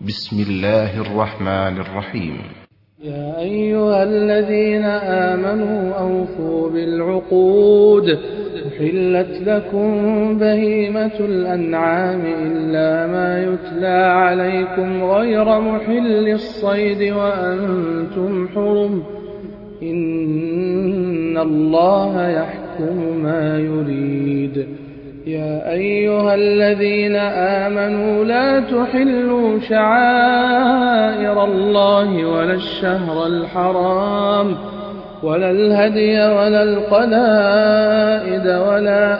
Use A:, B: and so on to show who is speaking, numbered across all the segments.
A: بسم الله الرحمن الرحيم.
B: يا أيها الذين آمنوا أوفوا بالعقود. أحلت لكم بهيمة الأنعام إلا ما يتلى عليكم غير محل الصيد وأنتم حرم. إن الله يحكم ما يريد. يا أيها الذين آمنوا لا تحلوا شعائر الله ولا الشهر الحرام ولا الهدي ولا القلائد ولا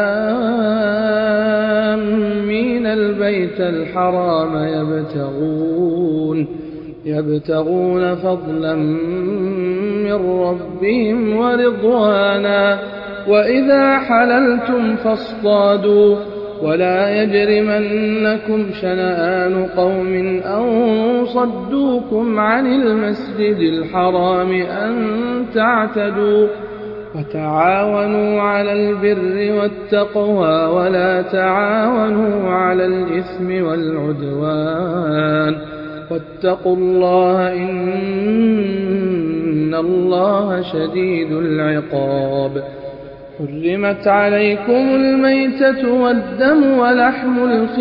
B: آمين البيت الحرام يبتغون فضلا من ربهم ورضوانا. وإذا حللتم فاصطادوا ولا يجرمنكم شنآن قوم أن صدوكم عن المسجد الحرام أن تعتدوا. وتعاونوا على البر والتقوى ولا تعاونوا على الإثم والعدوان واتقوا الله إن الله شديد العقاب. حرمت عليكم الميتة والدم ولحم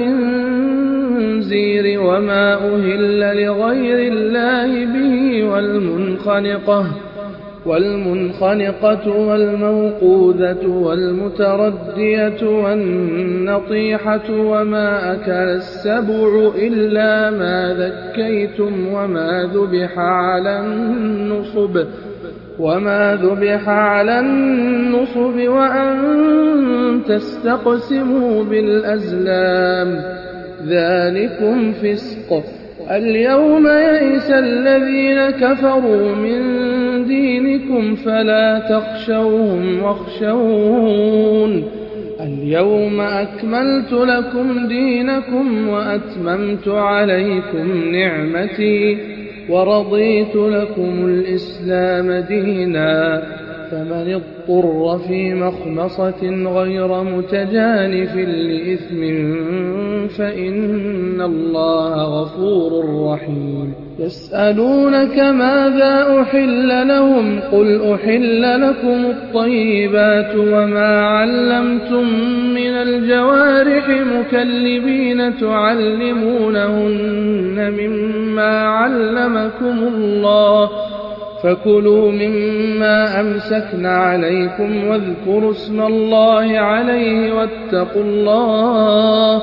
B: الخنزير وما أهل لغير الله به والمنخنقة والموقوذة والمتردية والنطيحة وما أكل السبع إلا ما ذكيتم وما ذبح على النصب وأن تستقسموا بالأزلام ذلكم فسق. اليوم يئس الذين كفروا من دينكم فلا تخشوهم واخشون. اليوم أكملت لكم دينكم وأتممت عليكم نعمتي ورضيت لكم الإسلام دينا. فمن اضطر في مخمصة غير متجانف لإثم فإن الله غفور رحيم. يسألونك ماذا أحل لهم قل أحل لكم الطيبات وما علمتم من الجوارح مكلبين تعلمونهن مما علمكم الله فكلوا مما أمسكن عليكم واذكروا اسم الله عليه واتقوا الله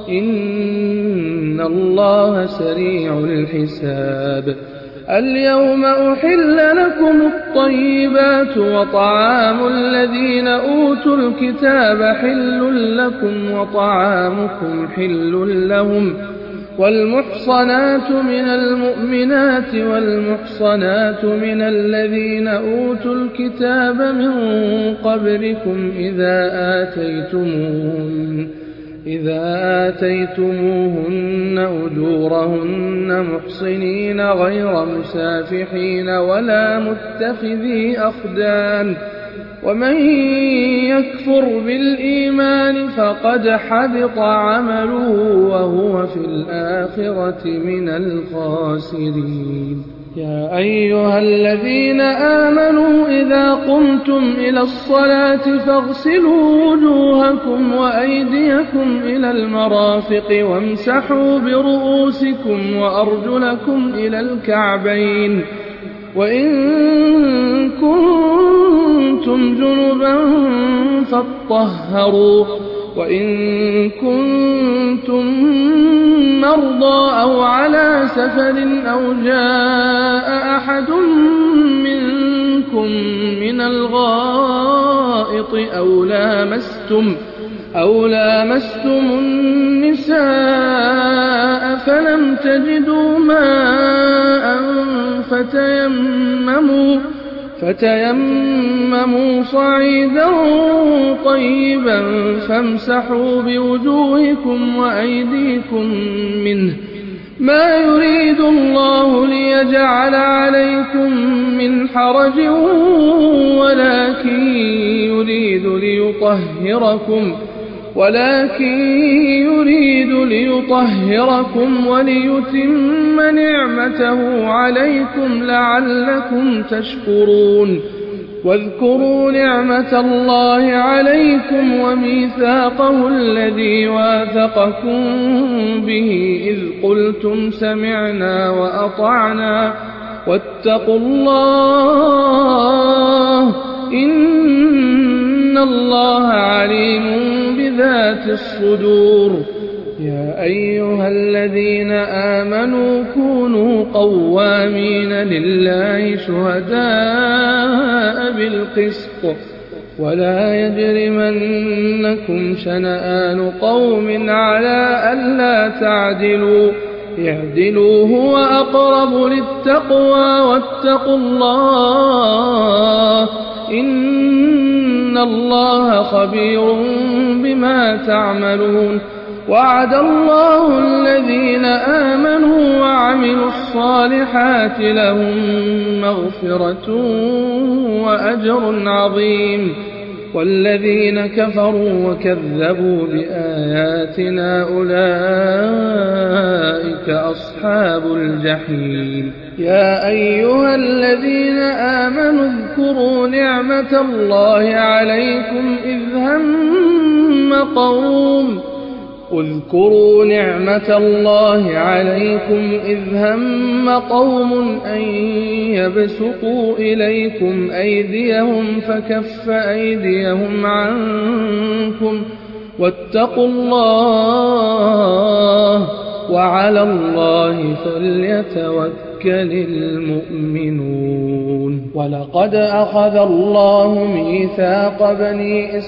B: إن الله سريع الحساب. اليوم أحل لكم الطيبات وطعام الذين أوتوا الكتاب حل لكم وطعامكم حل لهم والمحصنات من المؤمنات والمحصنات من الذين أوتوا الكتاب من قبلكم إذا آتيتموهن أجورهن محصنين غير مسافحين ولا متخذي أخدان. ومن يكفر بالإيمان فقد حبط عمله وهو في الآخرة من الخاسرين. يا أيها الذين آمنوا إذا قمتم إلى الصلاة فاغسلوا وجوهكم وأيديكم إلى المرافق وامسحوا برؤوسكم وأرجلكم إلى الكعبين وإن كنتم جنبا فاطهروا وإن كنتم مرضى أو على سفر أو جاء أحد منكم من الغائط أو لامستم النساء فلم تجدوا ماء فتيمموا صعيدا طيبا فامسحوا بوجوهكم وأيديكم منه ما يريد الله ليجعل عليكم من حرج ولكن يريد ليطهركم ولكن يريد ليطهركم وليتم نعمته عليكم لعلكم تشكرون. واذكروا نعمة الله عليكم وميثاقه الذي واثقكم به إذ قلتم سمعنا وأطعنا واتقوا الله إن الله عليم بذات الصدور. يا أيها الذين آمنوا كونوا قوامين لله شهداء بالقسط ولا يجرمنكم شنآن قوم على ألا تعدلوا اعدلوا هو أقرب للتقوى واتقوا الله إن الله خبير بما تعملون. وعد الله الذين آمنوا وعملوا الصالحات لهم مغفرة وأجر عظيم. والذين كفروا وكذبوا بآياتنا أولئك أصحاب الجحيم. يا أيها الذين آمنوا اذكروا نعمة الله عليكم إذ هم قوم أن يبسطوا إليكم أيديهم فكف أيديهم عنكم واتقوا الله وعلى الله فليتوكل المؤمنون. ولقد أخذ الله ميثاق بني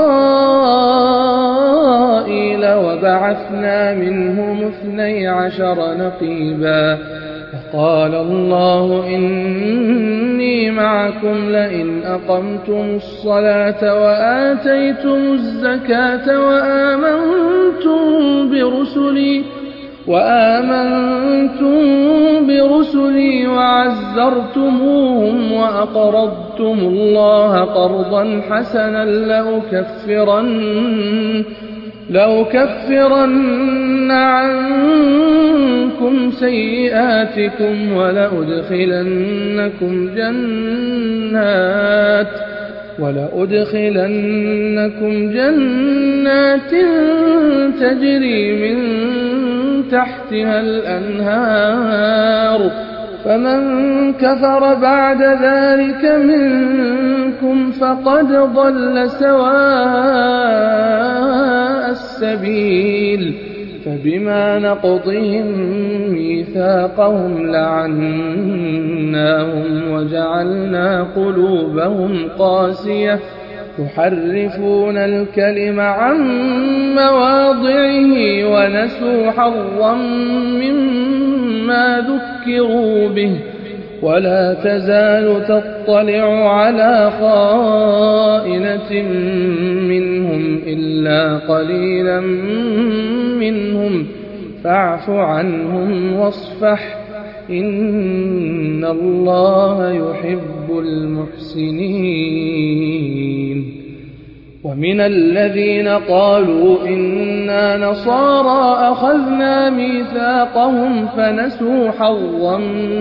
B: إسرائيل وبعثنا منهم 12 نقيبا فقال الله إني معكم لئن أقمتم الصلاة وآتيتم الزكاة وآمنتم برسلي وعزرتموهم وأقرضتم الله قرضا حسنا لأكفرن عنكم سيئاتكم ولأدخلنكم جنات تجري من تحتها الأنهار فمن كفر بعد ذلك منكم فقد ضل سواء السبيل. فبما نقضهم ميثاقهم لعناهم وجعلنا قلوبهم قاسية يحرفون الكلم عن مواضعه ونسوا حظا مما ذكروا به ولا تزال تطلع على خائنة منهم إلا قليلا منهم فاعف عنهم واصفح إن الله يحب المحسنين. ومن الذين قالوا إنا نصارى أخذنا ميثاقهم فنسوا حظا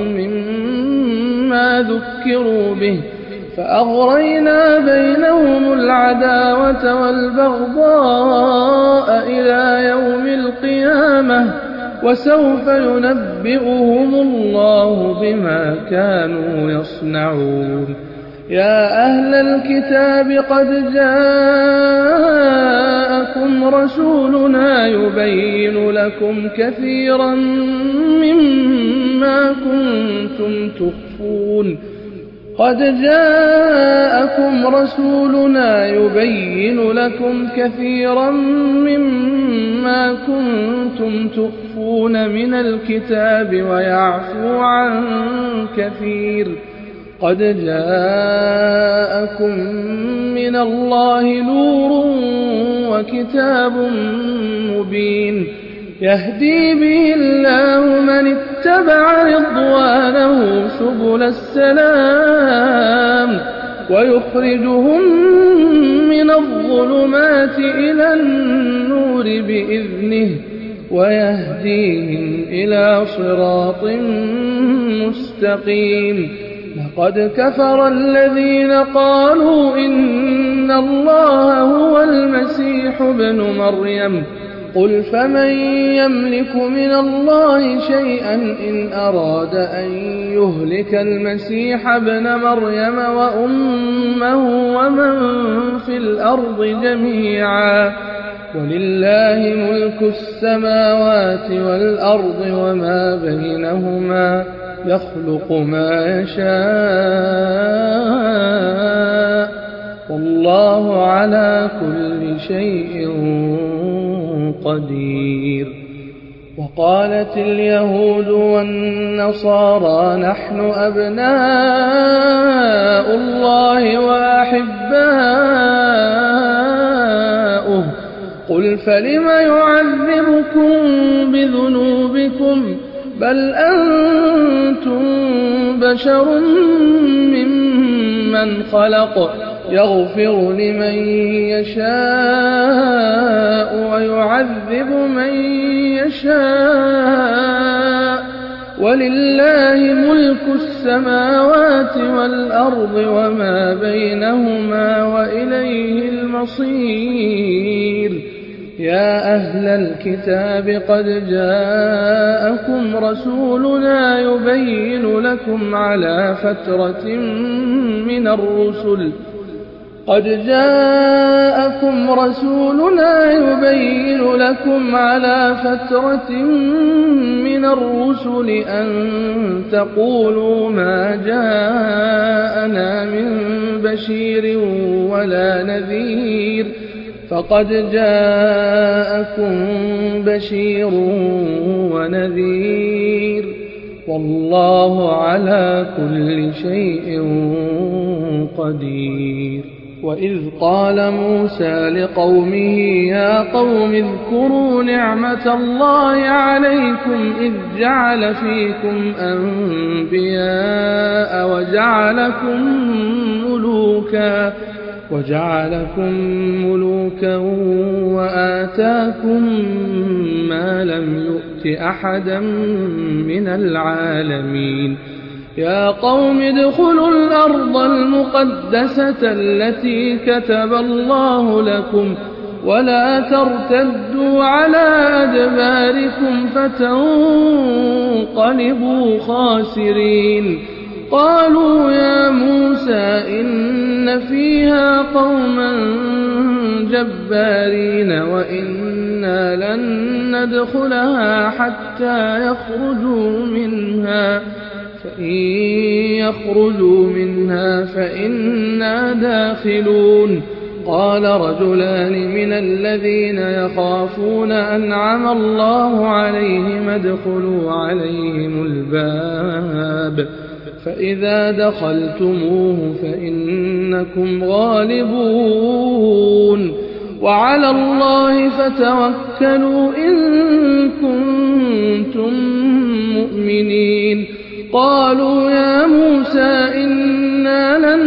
B: مما ذكروا به فأغرينا بينهم العداوة والبغضاء إلى يوم القيامة وسوف ينبئهم الله بما كانوا يصنعون. يا أهل الكتاب قد جاءكم رسولنا يبين لكم كثيرا مما كنتم تخفون من الكتاب ويعفو عن كثير. قد جاءكم من الله نور وكتاب مبين يهدي به الله من اتبع رضوانه سبل السلام ويخرجهم من الظلمات إلى النور بإذنه ويهديهم إلى صراط مستقيم. لقد كفر الذين قالوا إن الله هو المسيح ابن مريم قل فمن يملك من الله شيئا إن أراد أن يهلك المسيح ابن مريم وأمه ومن في الأرض جميعا ولله ملك السماوات والأرض وما بينهما يخلق ما يشاء والله على كل شيء قدير. وقالت اليهود والنصارى نحن أبناء الله وأحباؤه قل فلم يعذبكم بذنوبكم بل أنتم بشر ممن خلق يغفر لمن يشاء ويعذب من يشاء ولله ملك السماوات والأرض وما بينهما وإليه المصير. يا أهل الكتاب قد جاءكم رسولنا يبين لكم على فترة من الرسل أن تقولوا ما جاءنا من بشير ولا نذير فقد جاءكم بشير ونذير والله على كل شيء قدير. وإذ قال موسى لقومه يا قوم اذكروا نعمة الله عليكم إذ جعل فيكم أنبياء وجعلكم ملوكا وآتاكم ما لم يؤت أحدا من العالمين. يا قوم ادخلوا الأرض المقدسة التي كتب الله لكم ولا ترتدوا على أدباركم فتنقلبوا خاسرين. قالوا يا موسى إن فيها قوما جبارين وإنا لن ندخلها حتى يخرجوا منها فإن يخرجوا منها فإنا داخلون. قال رجلان من الذين يخافون أنعم الله عليهم ادخلوا عليهم الباب فإذا دخلتموه فإنكم غالبون وعلى الله فتوكلوا إن كنتم مؤمنين. قالوا يا موسى إنا لن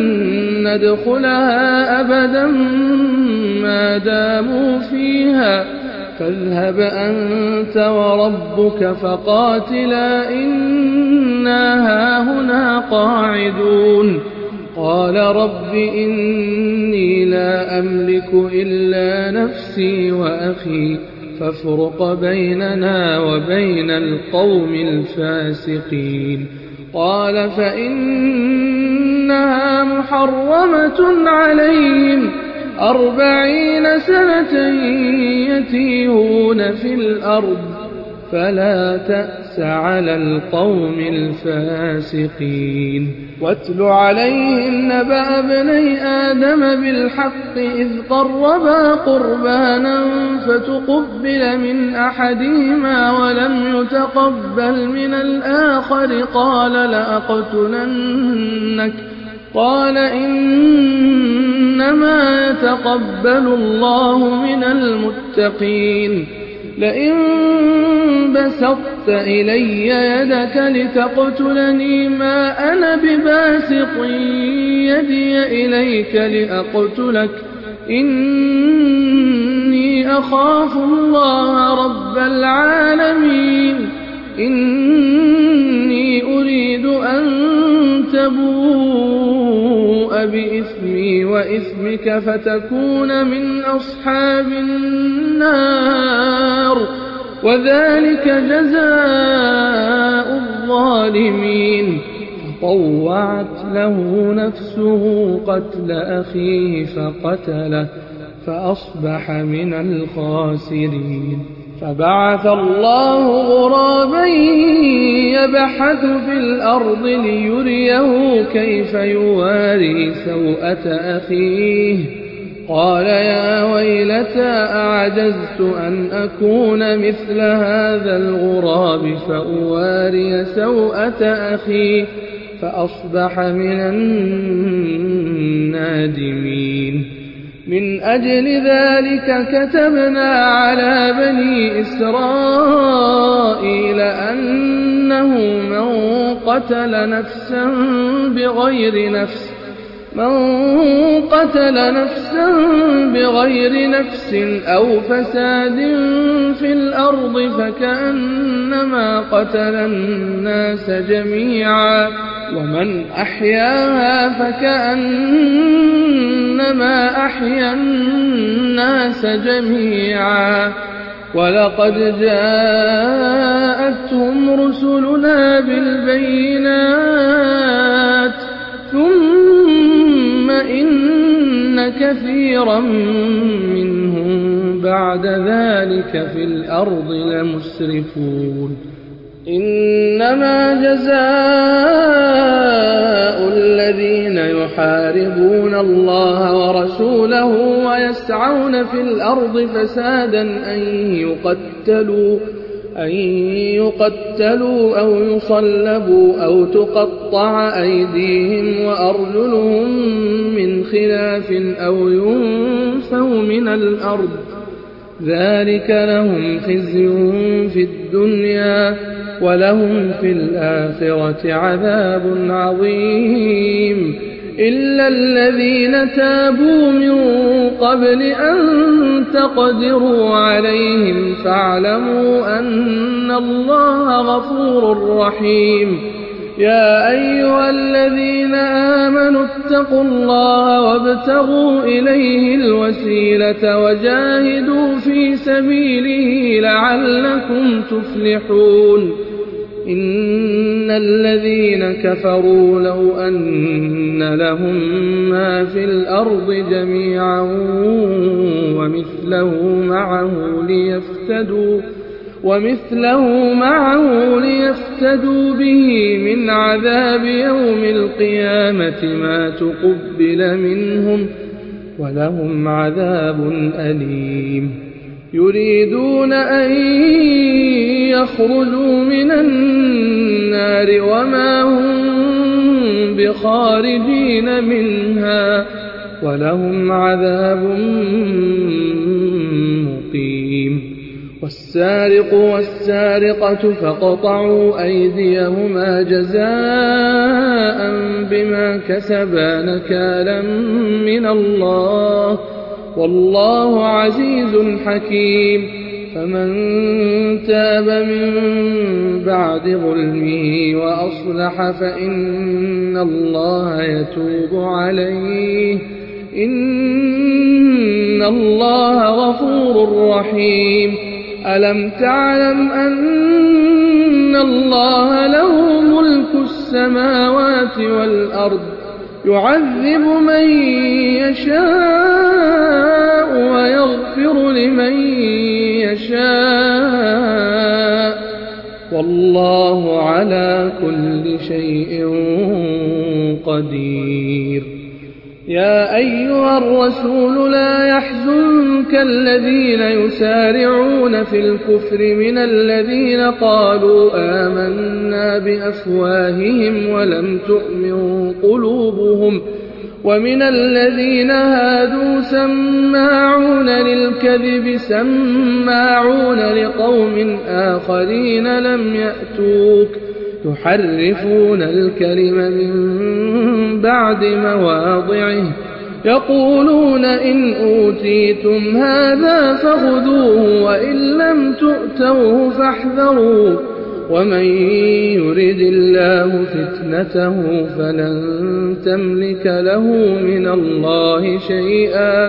B: ندخلها أبدا ما داموا فيها فاذهب أنت وربك فقاتلا إنا هاهنا قاعدون. قال رب إني لا أملك إلا نفسي وأخي فافرق بيننا وبين القوم الفاسقين. قال فإنها محرمة عليهم 40 سنة يتيهون في الأرض فلا تأس على القوم الفاسقين. واتل عليهم نبأ ابني آدم بالحق إذ قربا قربانا فتقبل من أحدهما ولم يتقبل من الآخر قال لأقتلنك قال إنما يتقبل الله من المتقين. لئن بسطت إلي يدك لتقتلني ما أنا بباسط يدي إليك لأقتلك إني أخاف الله رب العالمين إني أريد أن تبوء بإثمي وإثمك فتكون من أصحاب النار وذلك جزاء الظالمين فطوعت له نفسه قتل أخيه فقتله فأصبح من الخاسرين فبعث الله غرابا يبحث في الأرض ليريه كيف يواري سوءة أخيه قال يا ويلتى أعجزت أن أكون مثل هذا الغراب فأواري سوءة أخي فأصبح من النادمين من أجل ذلك كتبنا على بني إسرائيل أنه من قتل نفسا بغير نفس أو فساد في الأرض فكأنما قتل الناس جميعا ومن أحياها فكأنما أحيا الناس جميعا ولقد جاءتهم رسلنا بالبينات ثم إن كثيرا منهم بعد ذلك في الأرض لمسرفون إنما جزاء الذين يحاربون الله ورسوله ويسعون في الأرض فسادا أن يقتلوا أو يصلبوا أو تقطع أيديهم وأرجلهم من خلاف أو ينفوا من الأرض ذلك لهم خزي في الدنيا ولهم في الآخرة عذاب عظيم إلا الذين تابوا من قبل أن تقدروا عليهم فاعلموا أن الله غفور رحيم يا أيها الذين آمنوا اتقوا الله وابتغوا إليه الوسيلة وجاهدوا في سبيله لعلكم تفلحون إن الذين كفروا لو أن لهم ما في الأرض جميعا ومثله معه ليفتدوا به من عذاب يوم القيامة ما تقبل منهم ولهم عذاب أليم يريدون أن يخرجوا من النار وما هم بخارجين منها ولهم عذاب مقيم والسارق والسارقة فاقطعوا أيديهما جزاء بما كسبا نكالا من الله والله عزيز حكيم فمن تاب من بعد ظلمه وأصلح فإن الله يتوب عليه إن الله غفور رحيم ألم تعلم أن الله له ملك السماوات والأرض يعذب من يشاء ويغفر لمن يشاء والله على كل شيء قدير يا أيها الرسول لا يحزنك الذين يسارعون في الكفر من الذين قالوا آمنا بأفواههم ولم تؤمن قلوبهم ومن الذين هادوا سماعون للكذب سماعون لقوم آخرين لم يأتوك يحرفون الكلم من بعد مواضعه يقولون إن أوتيتم هذا فخذوه وإن لم تؤتوه فاحذروا ومن يرد الله فتنته فلن تملك له من الله شيئا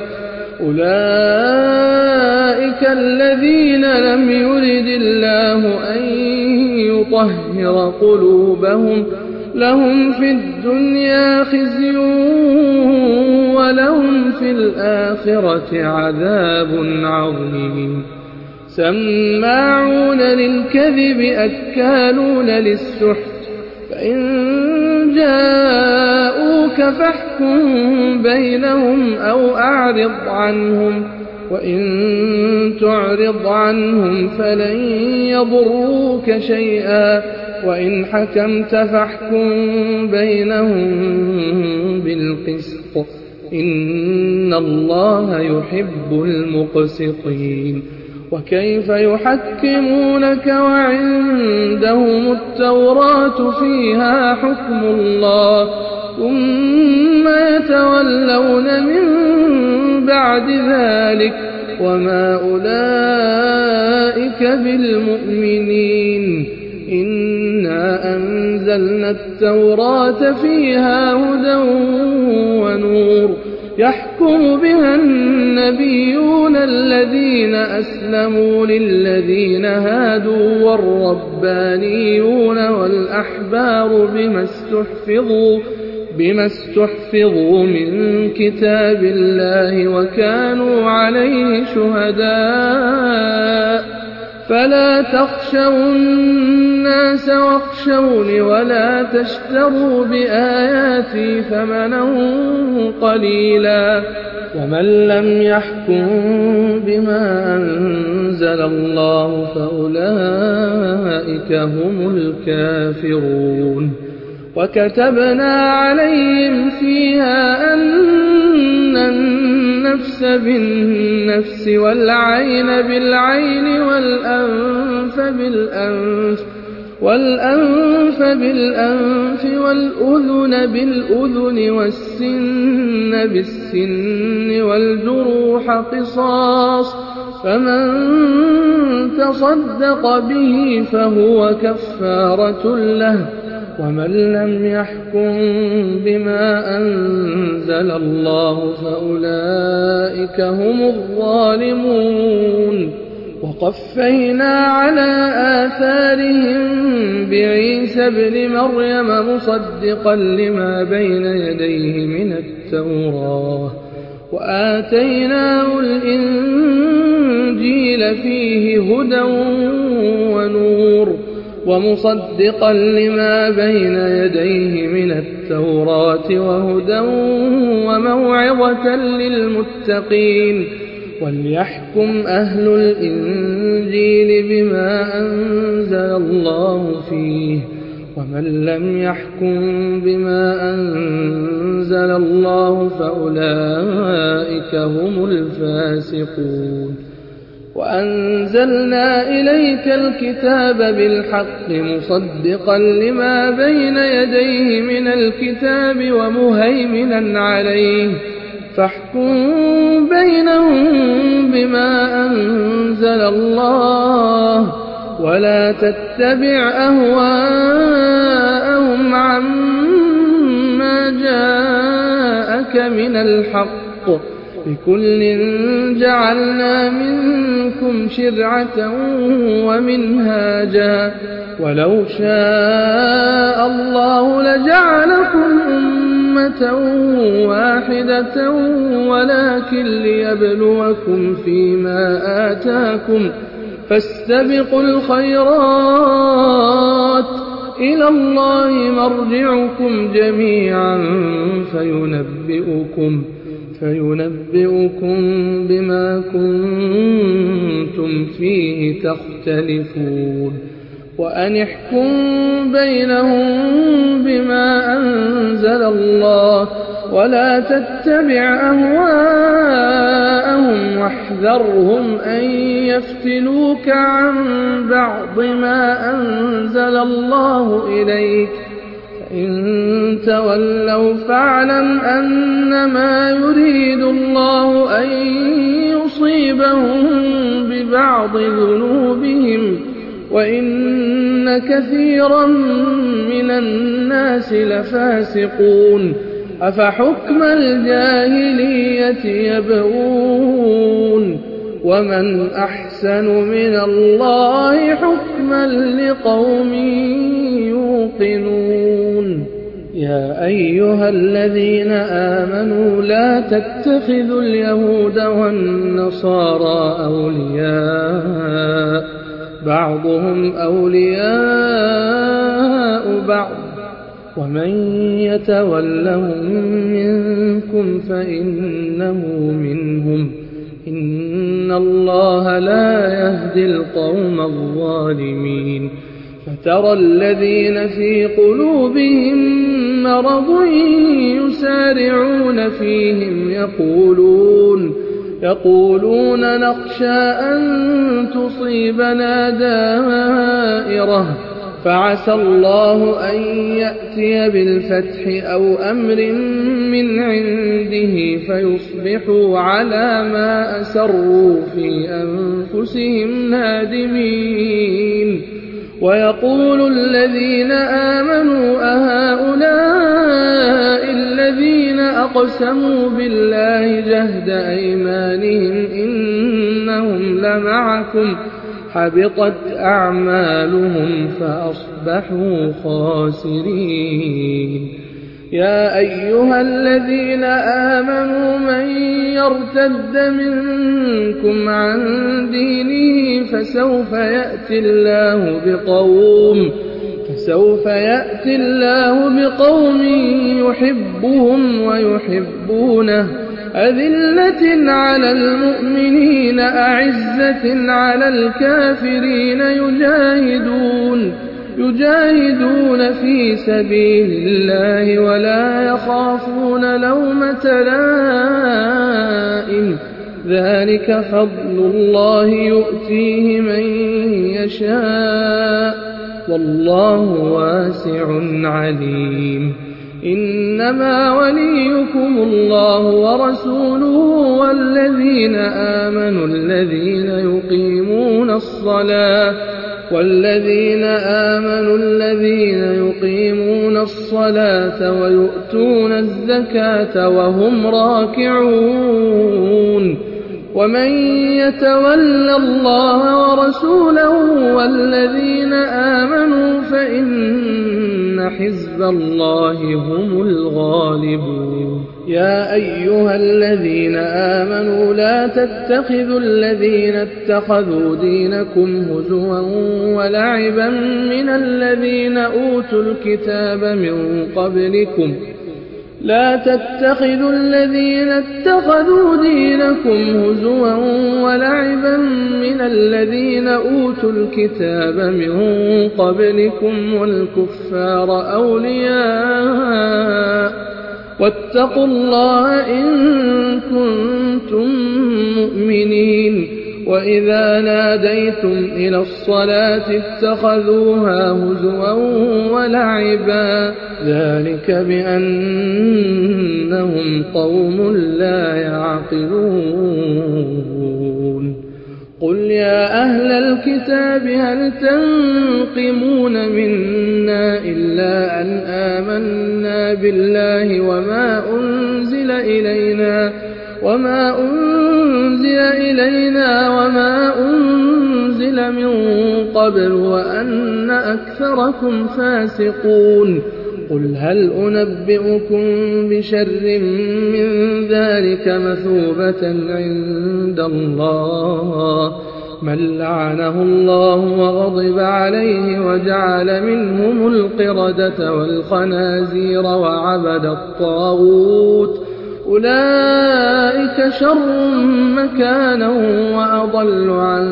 B: أولئك الذين لم يرد الله أن يطهر قلوبهم لهم في الدنيا خزي ولهم في الآخرة عذاب عظيم سماعون للكذب أكالون للسحت فإن جاءوك فاحكم بينهم أو أعرض عنهم وإن تعرض عنهم فلن يضروك شيئا وإن حكمت فاحكم بينهم بالقسط إن الله يحب المقسطين وكيف يحكمونك وعندهم التوراة فيها حكم الله ثم يتولون من بعد ذلك وما أولئك بالمؤمنين إنا أنزلنا التوراة فيها هدى ونور يحكم بها النبيون الذين أسلموا للذين هادوا والربانيون والأحبار بما استحفظوا من كتاب الله وكانوا عليه شهداء فلا تخشوا الناس واخشوني ولا تشتروا بآياتي ثمنا قليلا ومن لم يحكم بما أنزل الله فأولئك هم الكافرون وكتبنا عليهم فيها أن النفس بالنفس والعين بالعين والأنف بالأنف والأذن بالأذن والسن بالسن والجروح قصاص فمن تصدق به فهو كفارة له ومن لم يحكم بما أنزل الله فأولئك هم الظالمون وقفينا على آثارهم بعيسى ابن مريم مصدقا لما بين يديه من التوراة وآتيناه الإنجيل فيه هدى ونور ومصدقا لما بين يديه من التوراة وهدى وموعظة للمتقين وليحكم أهل الإنجيل بما أنزل الله فيه ومن لم يحكم بما أنزل الله فأولئك هم الفاسقون وأنزلنا إليك الكتاب بالحق مصدقا لما بين يديه من الكتاب ومهيمنا عليه فاحكم بينهم بما أنزل الله ولا تتبع أهواءهم عما جاءك من الحق لكل جعلنا منكم شرعة ومنهاجا ولو شاء الله لجعلكم أمة واحدة ولكن ليبلوكم فيما آتاكم فاستبقوا الخيرات إلى الله مرجعكم جميعا فينبئكم بما كنتم فيه تختلفون وأن احكم بينهم بما أنزل الله ولا تتبع أهواءهم واحذرهم أن يفتنوك عن بعض ما أنزل الله إليك فإن تولوا فاعلم أنما يريد الله أن يصيبهم ببعض ذنوبهم وإن كثيرا من الناس لفاسقون أفحكم الجاهلية يبغون ومن أحسن من الله حكما لقوم يوقنون يا أيها الذين آمنوا لا تتخذوا اليهود والنصارى أولياء بعضهم أولياء بعض ومن يتولهم منكم فإنه منهم إن الله لا يهدي القوم الظالمين فترى الذين في قلوبهم مرض يسارعون فيهم يقولون نخشى أن تصيبنا دائرة فعسى الله أن يأتي بالفتح أو أمر من عنده فيصبحوا على ما أسروا في أنفسهم نادمين ويقول الذين آمنوا أهؤلاء الذين أقسموا بالله جهد أيمانهم إنهم لمعكم حبطت أعمالهم فأصبحوا خاسرين يا أيها الذين آمنوا من يرتد منكم عن دينه فسوف يأتي الله بقوم يحبهم ويحبونه أذلة على المؤمنين أعزة على الكافرين يجاهدون في سبيل الله ولا يخافون لومة لائم ذلك فضل الله يؤتيه من يشاء والله واسع عليم إنما وليكم الله ورسوله والذين آمنوا الذين يقيمون الصلاة ويؤتون الزكاة وهم راكعون ومن يتول الله ورسوله والذين آمنوا فإن حزب الله هم الغالبون يا أيها الذين آمنوا لا تتخذوا الذين اتخذوا دينكم هزوا ولعبا من الذين أوتوا الكتاب من قبلكم لا تتخذوا الذين اتخذوا دينكم هزوا ولعبا من الذين أوتوا الكتاب من قبلكم والكفار أولياء واتقوا الله إن كنتم مؤمنين وإذا ناديتم إلى الصلاة اتخذوها هزوا ولعبا ذلك بأنهم قوم لا يعقلون قل يا أهل الكتاب هل تنقمون منا إلا أن آمنا بالله وما أنزل إلينا وما أنزل من قبل وأن أكثركم فاسقون قل هل أنبئكم بشر من ذلك مثوبة عند الله من لعنه الله وغضب عليه وجعل منهم القردة والخنازير وعبد الطاغوت أولئك شر مكانا وأضل عن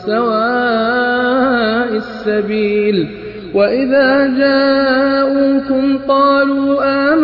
B: سواء السبيل وإذا جاءوكم قالوا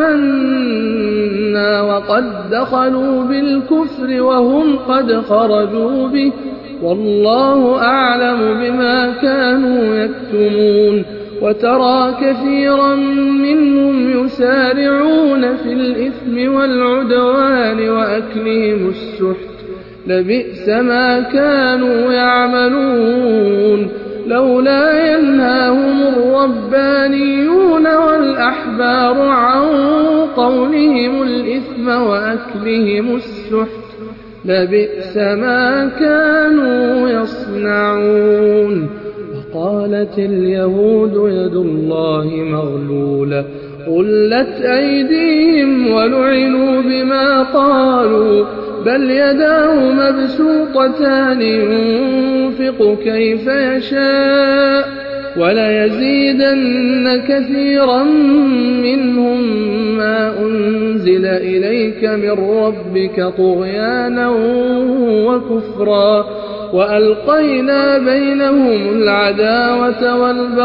B: آمنا وقد دخلوا بالكفر وهم قد خرجوا به والله أعلم بما كانوا يكتمون وترى كثيرا منهم يسارعون في الإثم والعدوان وأكلهم السحت لبئس ما كانوا يعملون لولا ينهاهم الربانيون والأحبار عن قولهم الإثم وأكلهم السحت لبئس ما كانوا يصنعون وقالت اليهود يد الله مغلولة غلت أيديهم ولعنوا بما قالوا بل يداه مبسوطتان ينفق كيف يشاء وليزيدن كثيرا منهم ما أنزل إليك من ربك طغيانا وكفرا وألقينا بينهم العداوة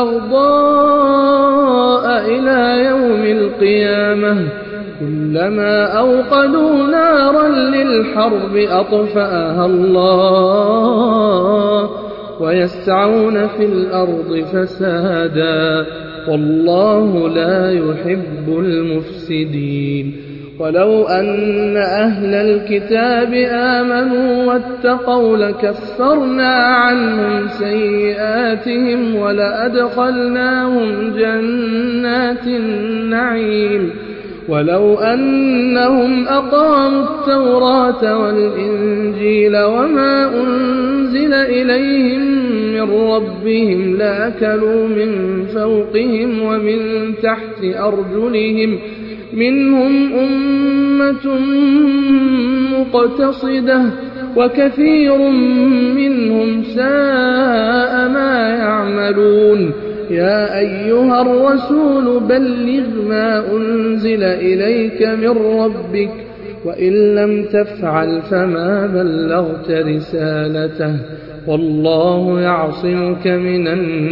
B: والبغضاء إلى يوم القيامة كلما أوقدوا نارا للحرب أطفأها الله ويسعون في الأرض فسادا والله لا يحب المفسدين ولو أن أهل الكتاب آمنوا واتقوا لكفرنا عنهم سيئاتهم ولأدخلناهم جنات النعيم ولو أنهم أقاموا التوراة والإنجيل وما أنزل إليهم من ربهم لأكلوا من فوقهم ومن تحت أرجلهم منهم أمة مقتصدة وكثير منهم ساء ما يعملون يا أيها الرسول بلغ ما أنزل إليك من ربك وإن لم تفعل فما بلغت رسالته والله يعصمك من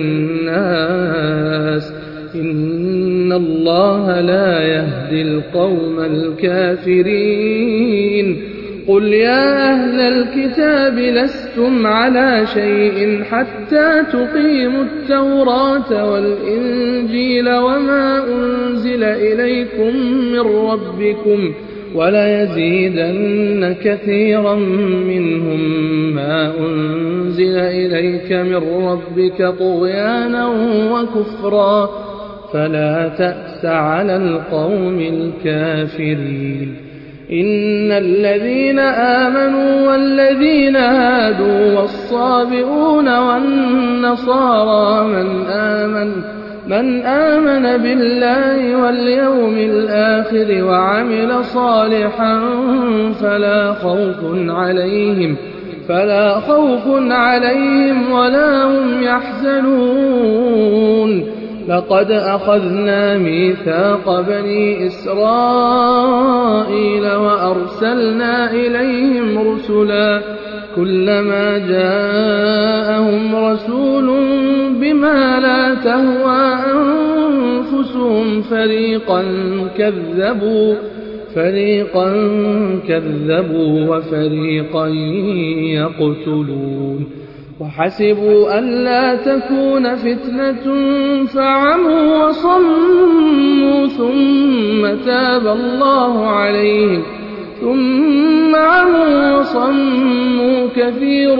B: الناس إن الله لا يهدي القوم الكافرين قل يا أهل الكتاب لستم على شيء حتى تقيموا التوراة والإنجيل وما أنزل إليكم من ربكم وليزيدن كثيرا منهم ما أنزل إليك من ربك طغيانا وكفرا فلا تأس على القوم الكافرين إن الذين آمنوا والذين هادوا والصابئون والنصارى من آمن بالله واليوم الآخر وعمل صالحا فلا خوف عليهم ولا هم يحزنون لقد أخذنا ميثاق بني إسرائيل وأرسلنا إليهم رسلا كلما جاءهم رسول بما لا تهوى أنفسهم فريقا كذبوا وفريقا يقتلون وحسبوا ألا تكون فتنة فعموا وصموا ثم تاب الله عليهم ثم عموا وصموا كثير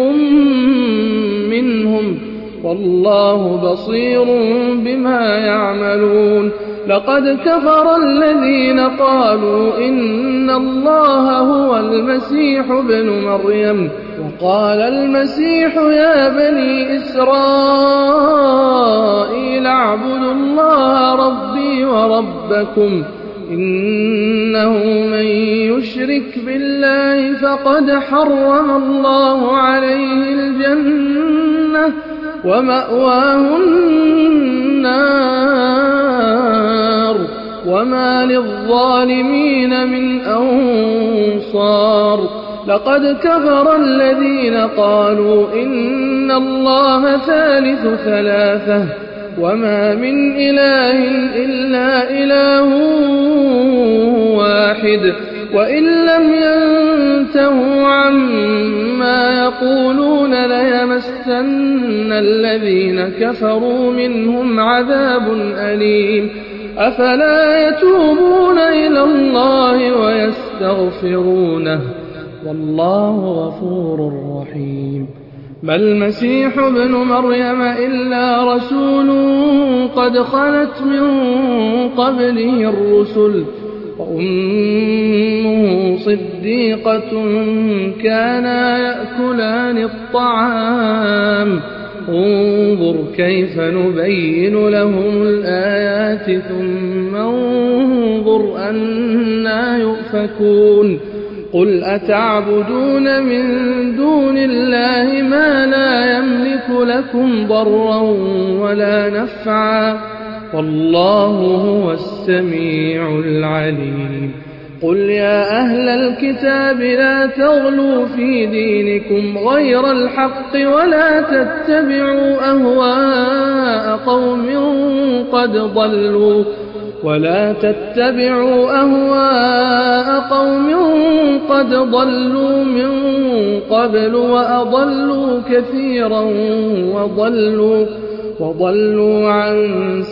B: منهم والله بصير بما يعملون لقد كفر الذين قالوا إن الله هو المسيح ابن مريم وقال المسيح يا بني إسرائيل اعبدوا الله ربي وربكم إنه من يشرك بالله فقد حرم الله عليه الجنة ومأواه النار وما للظالمين من أنصار لقد كفر الذين قالوا إن الله ثالث ثلاثة وما من إله إلا إله واحد وإن لم ينتهوا عما يقولون ليمسن الذين كفروا منهم عذاب أليم أفلا يتوبون إلى الله ويستغفرونه والله غفور رحيم ما المسيح ابن مريم إلا رسول قد خلت من قبله الرسل وأمه صديقة كانا يأكلان الطعام انظر كيف نبين لهم الآيات ثم انظر أنا يؤفكون قل أتعبدون من دون الله ما لا يملك لكم ضرا ولا نفعا والله هو السميع العليم قل يا أهل الكتاب لا تغلوا في دينكم غير الحق ولا تتبعوا أهواء قوم قد ضلوا من قبل وأضلوا كثيرا وضلوا عن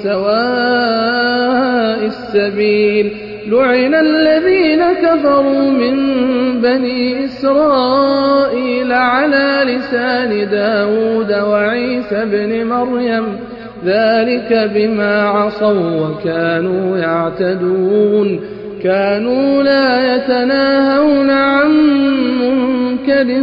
B: سواء السبيل لعن الذين كفروا من بني إسرائيل على لسان داود وعيسى بن مريم ذلك بما عصوا وكانوا يعتدون كانوا لا يتناهون عن منكر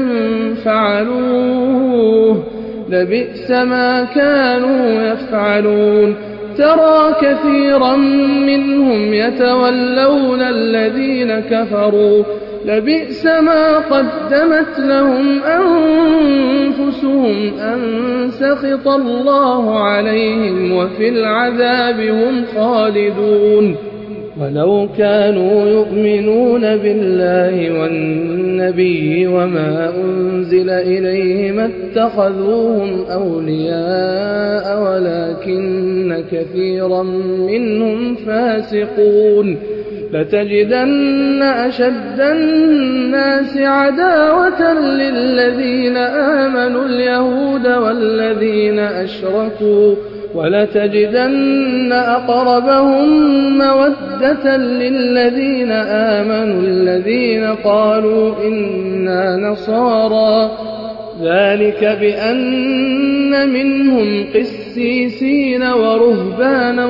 B: فعلوه لبئس ما كانوا يفعلون ترى كثيرا منهم يتولون الذين كفروا لبئس ما قدمت لهم أنفسهم أن سخط الله عليهم وفي العذاب هم خالدون ولو كانوا يؤمنون بالله والنبي وما أنزل إليه ما اتخذوهم أولياء ولكن كثيرا منهم فاسقون لتجدن أشد الناس عداوة للذين آمنوا اليهود والذين أشركوا ولتجدن أقربهم مودة للذين آمنوا الذين قالوا إنا نصارى ذلك بأن منهم قسيسين ورهبانا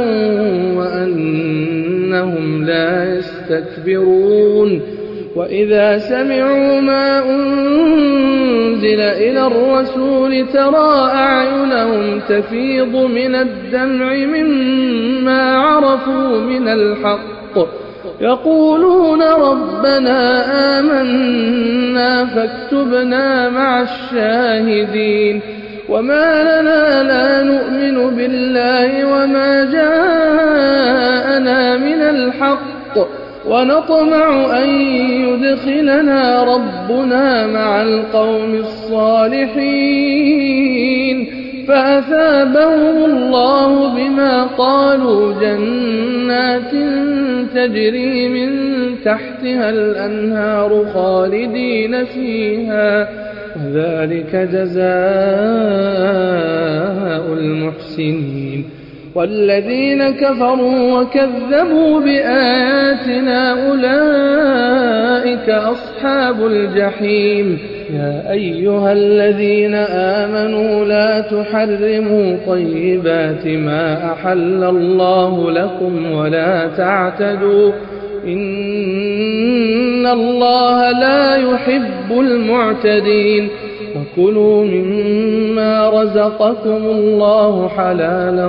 B: وأنهم لا يستكبرون وإذا سمعوا ما أنزل إلى الرسول ترى أعينهم تفيض من الدمع مما عرفوا من الحق يقولون ربنا آمنا فاكتبنا مع الشاهدين وما لنا لا نؤمن بالله وما جاءنا من الحق ونطمع أن يدخلنا ربنا مع القوم الصالحين فأثابهم الله بما قالوا جنات تجري من تحتها الأنهار خالدين فيها وذلك جزاء المحسنين والذين كفروا وكذبوا بآياتنا أولئك أصحاب الجحيم يا أيها الذين آمنوا لا تحرموا طيبات ما أحل الله لكم ولا تعتدوا إن الله لا يحب المعتدين وكلوا مما رزقكم الله حلالا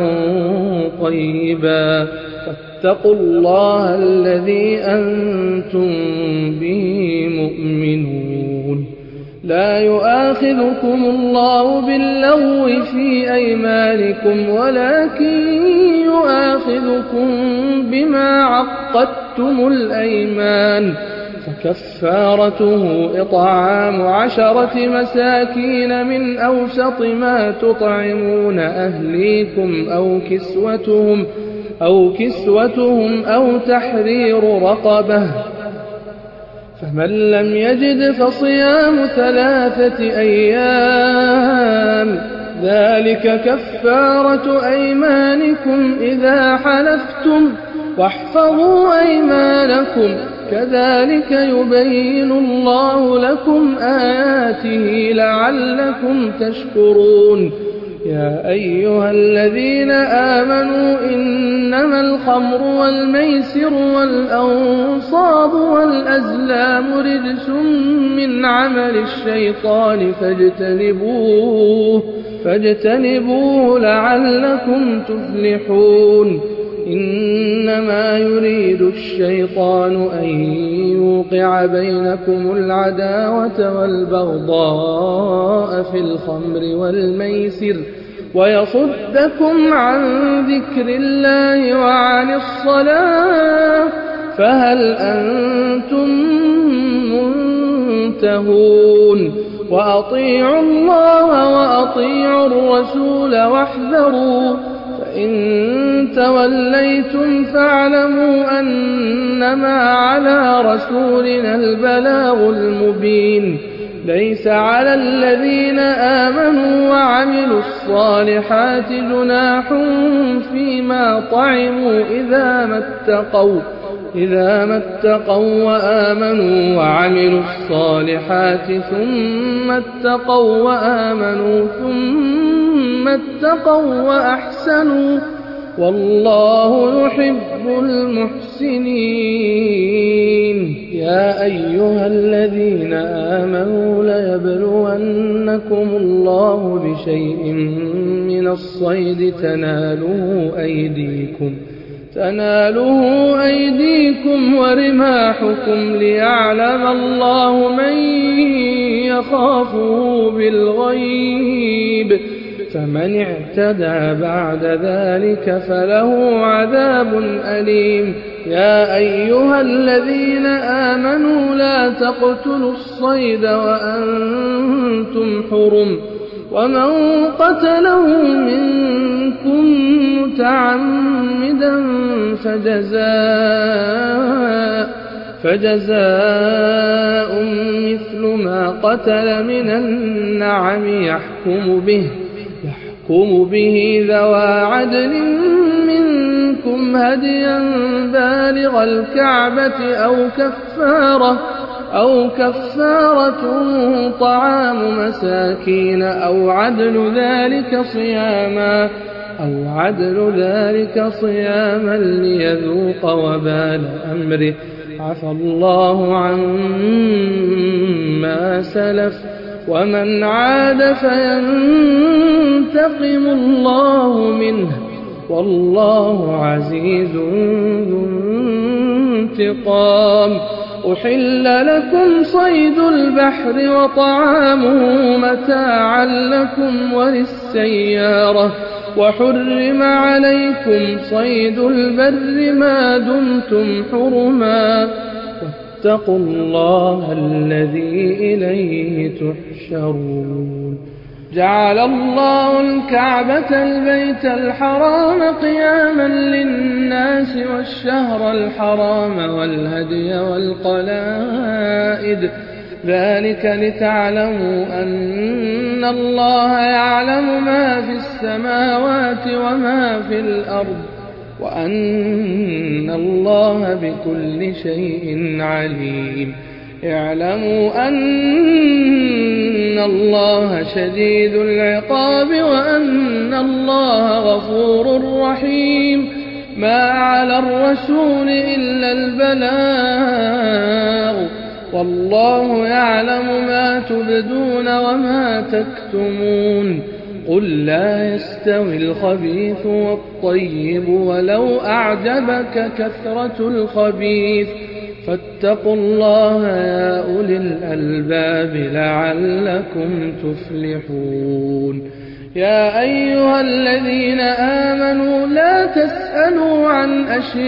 B: طيبا واتقوا الله الذي أنتم به مؤمنون لا يؤاخذكم الله باللغو في أيمانكم ولكن يؤاخذكم يؤاخذكم بما عقدتم الأيمان، فكفارته إطعام 10 مساكين من أوسط ما تطعمون أهليكم أو كسوتهم أو تحرير رقبة، فمن لم يجد فصيام 3 أيام، ذلك كفارة أيمانكم إذا حلفتم، واحفظوا أيمانكم، كذلك يبين الله لكم آياته لعلكم تشكرون. يا أيها الذين آمنوا إنما الخمر والميسر والأنصاب والأزلام رجس من عمل الشيطان فاجتنبوه لعلكم تفلحون. إنما يريد الشيطان أن يوقع بينكم العداوة والبغضاء في الخمر والميسر ويصدكم عن ذكر الله وعن الصلاة، فهل أنتم منتهون؟ وأطيعوا الله وأطيعوا الرسول واحذروا، فإن توليتم فاعلموا أنما على رسولنا البلاغ المبين. ليس على الذين آمنوا وعملوا الصالحات جناح فيما طعموا إذا ما اتقوا وآمنوا وعملوا الصالحات ثم اتقوا وأحسنوا، والله يحب المحسنين. يا أيها الذين آمنوا ليبلونكم الله بشيء من الصيد تناله أيديكم ورماحكم ليعلم الله من يخافه بالغيب، فمن اعتدى بعد ذلك فله عذاب أليم. يا أيها الذين آمنوا لا تقتلوا الصيد وأنتم حرم، ومن قتله منكم متعمدا فجزاء مثل ما قتل من النعم يحكم به ذوى عدل منكم هديا بالغ الكعبة أو كفارة طعام مساكين أو عدل ذلك صياما ليذوق وبال أمره، عفى الله عما سلف، ومن عاد فينتقم الله منه، والله عزيز ذو انتقام. أحل لكم صيد البحر وطعامه متاعا لكم وللسيارة، وحرم عليكم صيد البر ما دمتم حرما، واتقوا الله الذي إليه تحشرون. جعل الله الكعبة البيت الحرام قياما للناس والشهر الحرام والهدي والقلائد، ذلك لتعلموا أن الله يعلم ما في السماوات وما في الأرض، وأن الله بكل شيء عليم. اعلموا أن الله شديد العقاب وأن الله غفور رحيم. ما على الرسول إلا البلاغ، والله يعلم ما تبدون وما تكتمون. قل لا يستوي الخبيث والطيب ولو أعجبك كثرة الخبيث، فاتقوا الله يا أولي الألباب لعلكم تفلحون. يا أيها الذين آمنوا لا تسألوا عن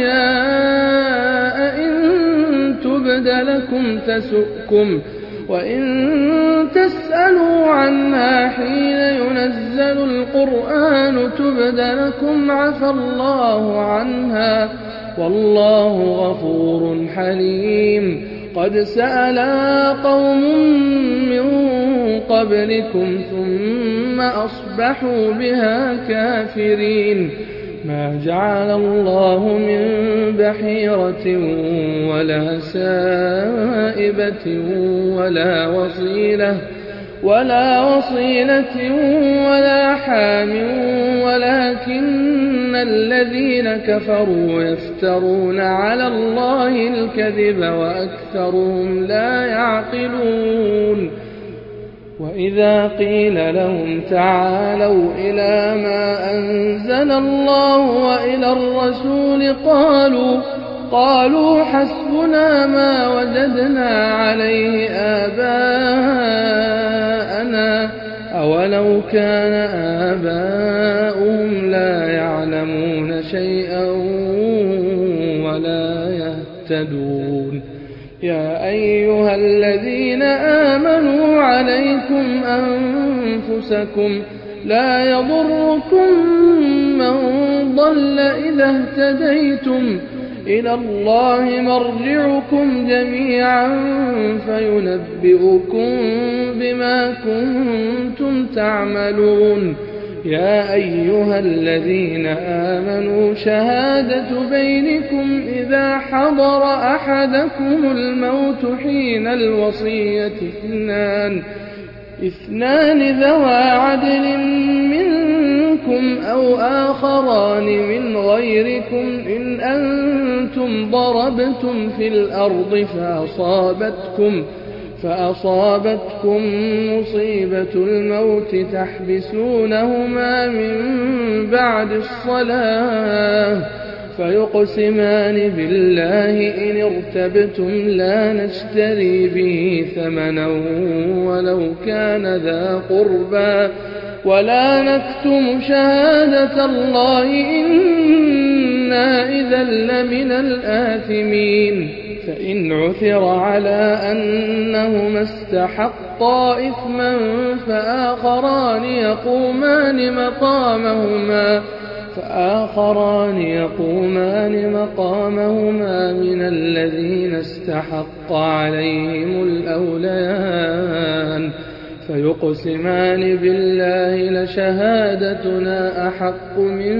B: أشياء إن تبد لكم تسؤكم وإن تسألوا عنها حين ينزل القرآن تبد لكم عفى الله عنها والله غفور حليم. قد سألها قوم من قبلكم ثم أصبحوا بها كافرين. ما جعل الله من بحيرة ولا سائبة ولا وصيلة ولا حام ولكن الذين كفروا يفترون على الله الكذب وأكثرهم لا يعقلون. وإذا قيل لهم تعالوا إلى ما أنزل الله وإلى الرسول قالوا حسبنا ما وجدنا عليه آباءنا أولو كان آباؤهم لا يعلمون شيئا ولا يهتدون. يا أيها الذين آمنوا عليكم أنفسكم لا يضركم من ضل إذا اهتديتم إلى الله مرجعكم جميعا فينبئكم بما كنتم تعملون. يا أيها الذين آمنوا شهادة بينكم إذا حضر أحدكم الموت حين الوصية اثنان ذوى عدل منكم أو آخران من غيركم إن أنتم ضربتم في الأرض فأصابتكم مصيبة الموت تحبسونهما من بعد الصلاة فيقسمان بالله إن ارتبتم لا نشتري به ثمنا ولو كان ذا قربى ولا نكتم شهادة الله إنا إذا لمن الآثمين. فإن عثر على أنهما استحقا إثما فآخران يقومان مقامهما من الذين استحق عليهم الأوليان فيقسمان بالله لشهادتنا أحق من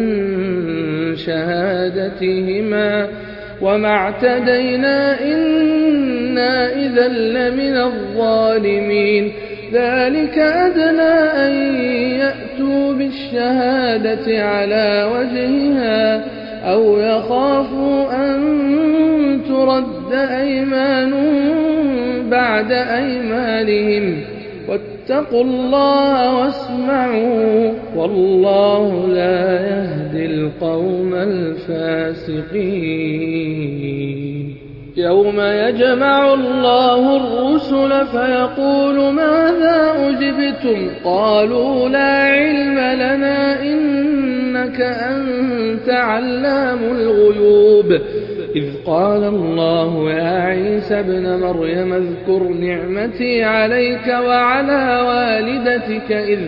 B: شهادتهما وما اعتدينا إنا إذا لمن الظالمين. ذلك أدنى أن يأتوا بالشهادة على وجهها أو يخافوا أن ترد أيمان بعد أيمانهم واتقوا الله واسمعوا والله لا يهدي القوم الفاسقين. يوم يجمع الله الرسل فيقول ماذا أجبتم قالوا لا علم لنا إنك أنت علام الغيوب. إذ قال الله يا عيسى ابن مريم اذكر نعمتي عليك وعلى والدتك إذ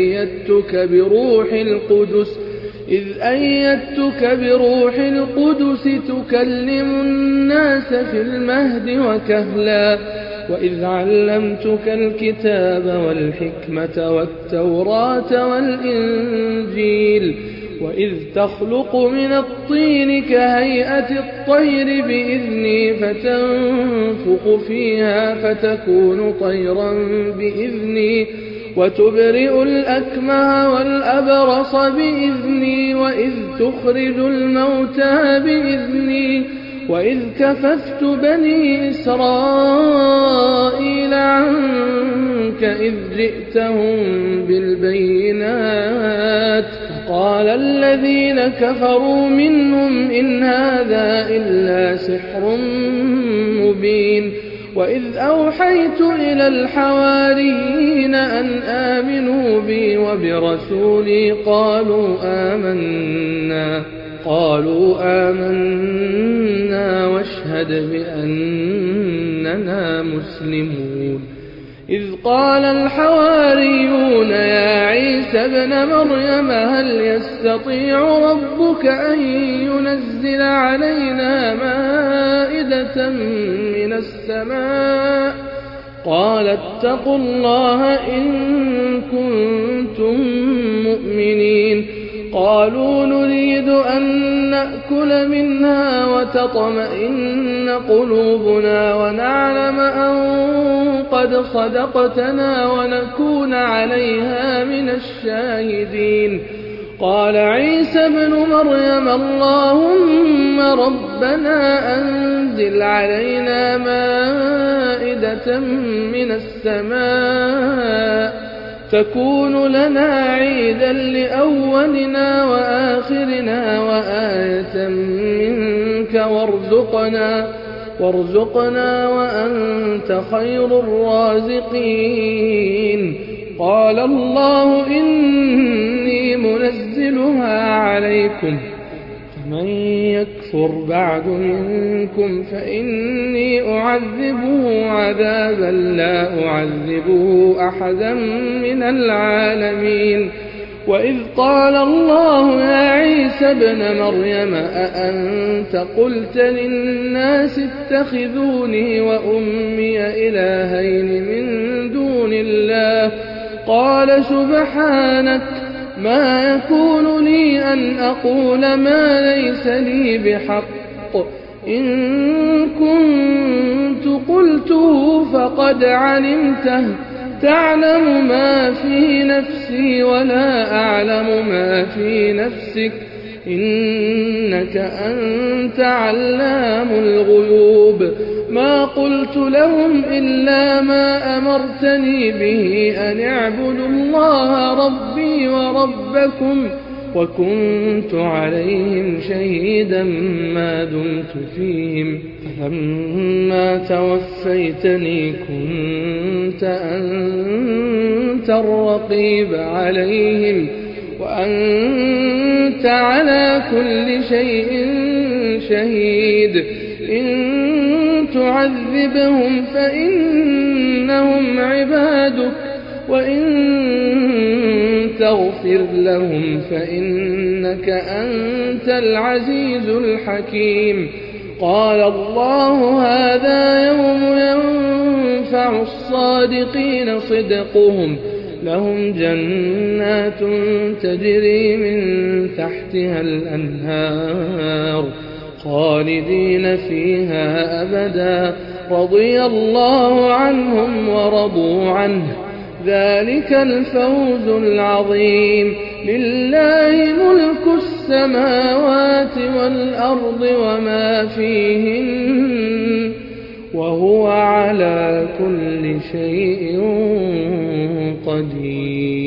B: أيدتك بروح القدس تكلم الناس في المهد وكهلا وإذ علمتك الكتاب والحكمة والتوراة والإنجيل وإذ تخلق من الطين كهيئة الطير بإذني فتنفخ فيها فتكون طيرا بإذني وتبرئ الأكمه والأبرص بإذني وإذ تخرج الموتى بإذني وإذ كففت بني إسرائيل عنك إذ جئتهم بالبينات قال الذين كفروا منهم إن هذا إلا سحر مبين وإذ أوحيت إلى الحواريين أن آمنوا بي وبرسولي قالوا آمنا واشهد بأننا مسلمون. إذ قال الحواريون يا عيسى ابن مريم هل يستطيع ربك أن ينزل علينا مائدة من السماء؟ قال اتقوا الله إن كنتم مؤمنين. قالوا نريد أن نأكل منها وتطمئن قلوبنا ونعلم أن قد صدقتنا ونكون عليها من الشاهدين. قال عيسى ابن مريم اللهم ربنا أنزل علينا مائدة من السماء تكون لنا عيدا لأولنا وآخرنا وآية منك وارزقنا وأنت خير الرازقين. قال الله إني منزلها عليكم فمن يكفر بعد منكم فإني أعذبه عذابا لا أعذبه أحدا من العالمين. وإذ قال الله يا عيسى ابن مريم أأنت قلت للناس اتخذوني وأمي إلهين من دون الله؟ قال سبحانك ما يكون لي أن أقول ما ليس لي بحق إن كنت قلته فقد علمته تعلم ما في نفسي ولا أعلم ما في نفسك إنك أنت علام الغيوب. ما قلت لهم إلا ما أمرتني به أن اعبدوا الله ربي وربكم وكنت عليهم شهيدا ما دمت فيهم فلما توفيتني كنت أنت الرقيب عليهم وأنت على كل شيء شهيد. إن تعذبهم فإنهم عبادك وإن تغفر لهم فإنك أنت العزيز الحكيم. قال الله هذا يوم ينفع الصادقين صدقهم لهم جنات تجري من تحتها الأنهار خالدين فيها أبدا رضي الله عنهم ورضوا عنه ذلك الفوز العظيم. لله ملك السماوات والأرض وما فيهن وهو على كل شيء قدير.